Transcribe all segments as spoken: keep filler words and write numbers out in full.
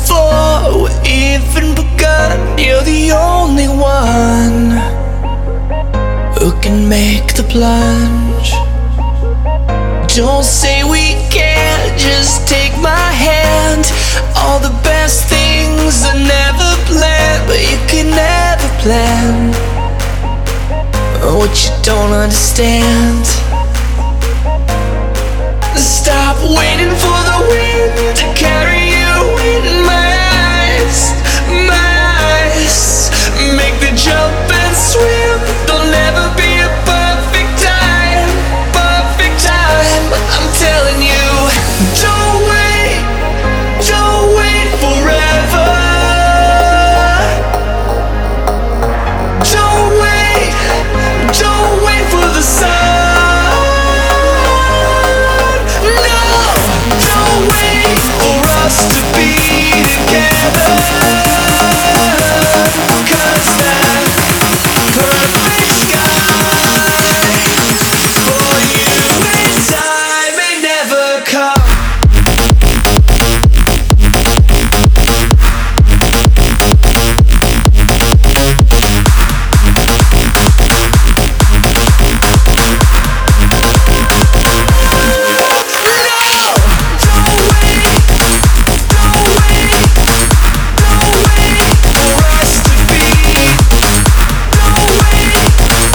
before we even begun. You're the only one who can make the plunge. Don't say we can't, just take my hand. All the best things are never planned, but you can never plan what you don't understand. Stop waiting for the wind to carry you in my eyes, my eyes. Make the jump and swim. There'll never be a perfect time, perfect time. I'm telling you, don't wait, don't wait forever. Don't wait, don't wait for the sun. To be together, 'cause that perfect sky for you and I may never come.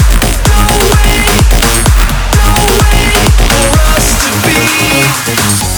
We'll be right back.